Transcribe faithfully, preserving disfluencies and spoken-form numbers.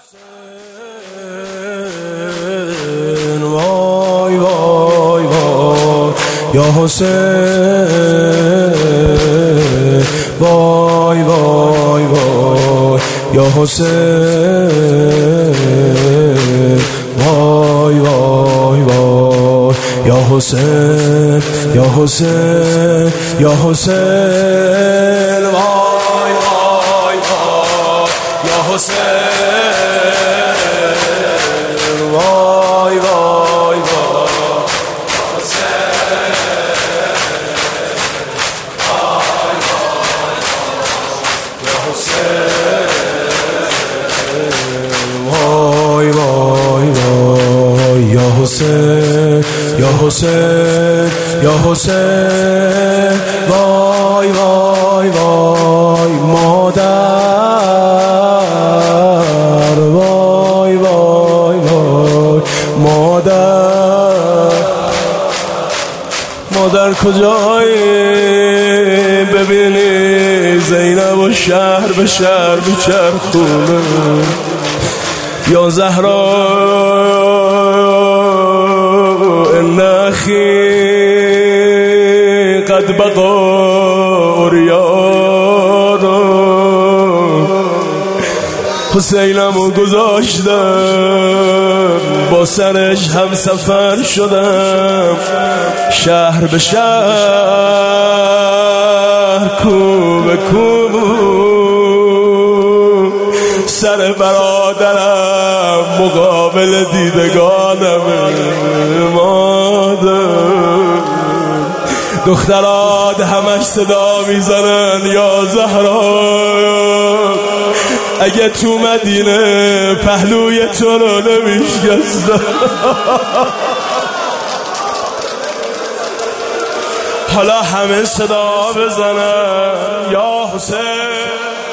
حسین وای وای وای یا حسین وای وای وای یا حسین وای وای وای یا حسین یا حسین یا حسین وای وای وای یا حسین وای وای یا حسین یا حسین یا حسین وای وای وای مادر وای وای وای مادر مادر کجایی ببینی زینب و شهر به شهر میچرخونه یا زهرا ان اخی قد بقى عریانا حسینمو گذاشتم با سرش هم سفر شدم شهر به شهر کو به کو سر برادرم مقابل دیدگانم مادر دخترات همش صدا میزنن یا زهرا اگه تو مدینه پهلوی تو رو نمیشکستم حالا همه صدا بزنن یا حسین